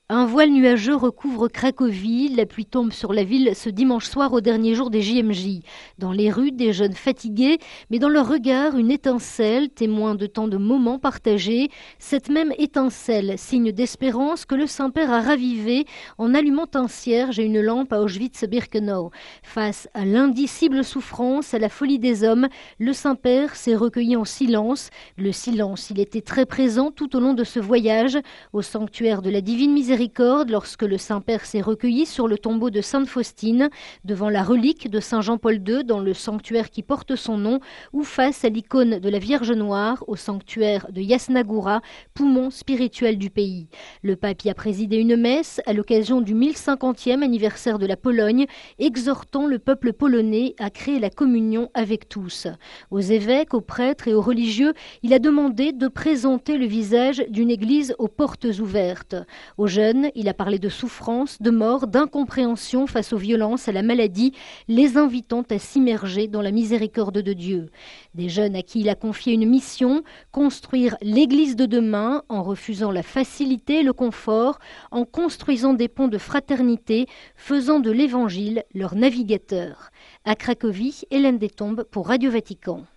Un voile nuageux recouvre Cracovie. La pluie tombe sur la ville ce dimanche soir au dernier jour des JMJ. Dans les rues, des jeunes fatigués, mais dans leur regard, une étincelle, témoin de tant de moments partagés. Cette même étincelle, signe d'espérance que le Saint-Père a ravivé en allumant un cierge et une lampe à Auschwitz-Birkenau. Face à l'indicible souffrance, à la folie des hommes, le Saint-Père s'est recueilli en silence. Le silence, il était très présent tout au long de ce voyage au sanctuaire de la Divine Miséricorde lorsque le Saint-Père s'est recueilli sur le tombeau de Sainte Faustine, devant la relique de Saint Jean-Paul II dans le sanctuaire qui porte son nom, ou face à l'icône de la Vierge Noire au sanctuaire de Jasna Góra, poumon spirituel du pays. Le pape y a présidé une messe à l'occasion du 1050e anniversaire de la Pologne, exhortant le peuple polonais à créer la communion avec tous. Aux évêques, aux prêtres et aux religieux, il a demandé de présenter le visage d'une église aux portes ouvertes. Aux jeunes, il a parlé de souffrance, de mort, d'incompréhension face aux violences, à la maladie, les invitant à s'immerger dans la miséricorde de Dieu. Des jeunes à qui il a confié une mission, construire l'église de demain en refusant la facilité et le confort, en construisant des ponts de fraternité, faisant de l'évangile leur navigateur. À Cracovie, Hélène Détombe pour Radio Vatican.